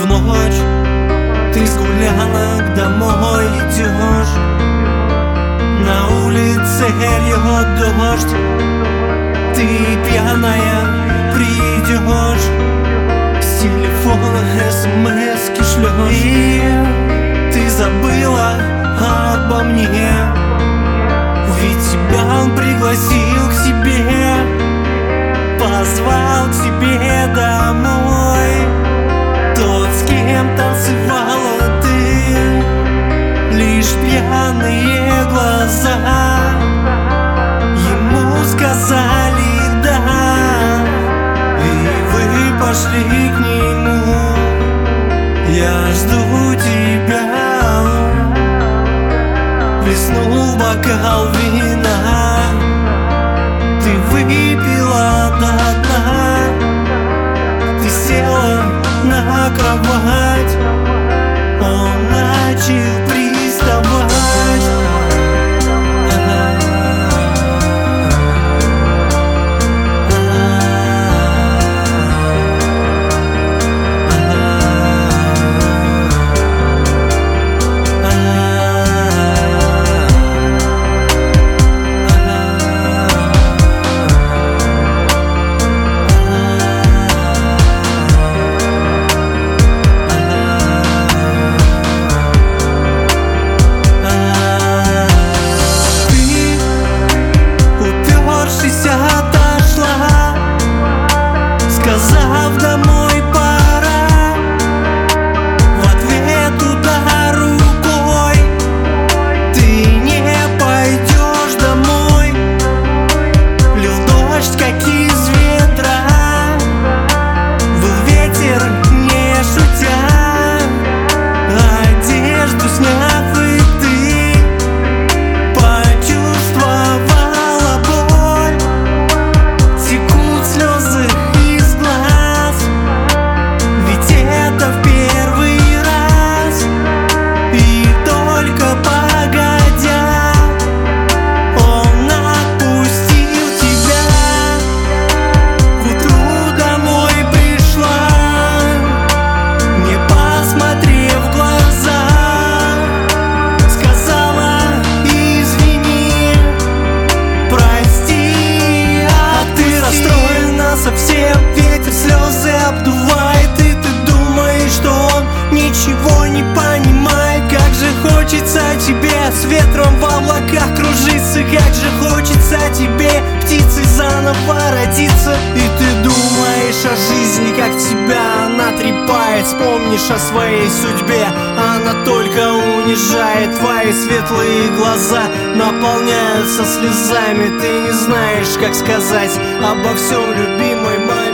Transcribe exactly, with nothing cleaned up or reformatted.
в ночь ты с гулянок домой идешь, на улице льет дождь, ты пьяная придешь, с телефона смс-ки шлешь, и ты забыла обо мне, ведь тебя он пригласил к себе, позвал к себе домой. Тот, с кем танцевала ты, лишь пьяные глаза ему сказали да, и вы пошли к нему. Я жду тебя, плеснул бокал вина, ты выпила до дна, ты села на кровать, он начал приставать. Сказав домой пора, в ответ удар рукой, ты не пойдешь домой. Лил дождь, как из ведра, был ветер, не шутя, одежду сняв, и ты почувствовала боль. Текут слезы из глаз, ведь это в первый раз, и только погодя он отпустил тебя. К утру домой пришла, не посмотрев в глаза, сказала извини, прости, а ты расстроена совсем, ветер слезы обдувает, и ты думаешь, что он ничего не понимает. Как же хочется тебе с ветром в облаках кружиться, как же хочется тебе птицей заново родиться. И ты думаешь о жизни, как тебя она трепает, вспомнишь о своей судьбе, она только унижает. Твои светлые глаза наполняются слезами, ты не знаешь, как сказать обо всем, любимой моей.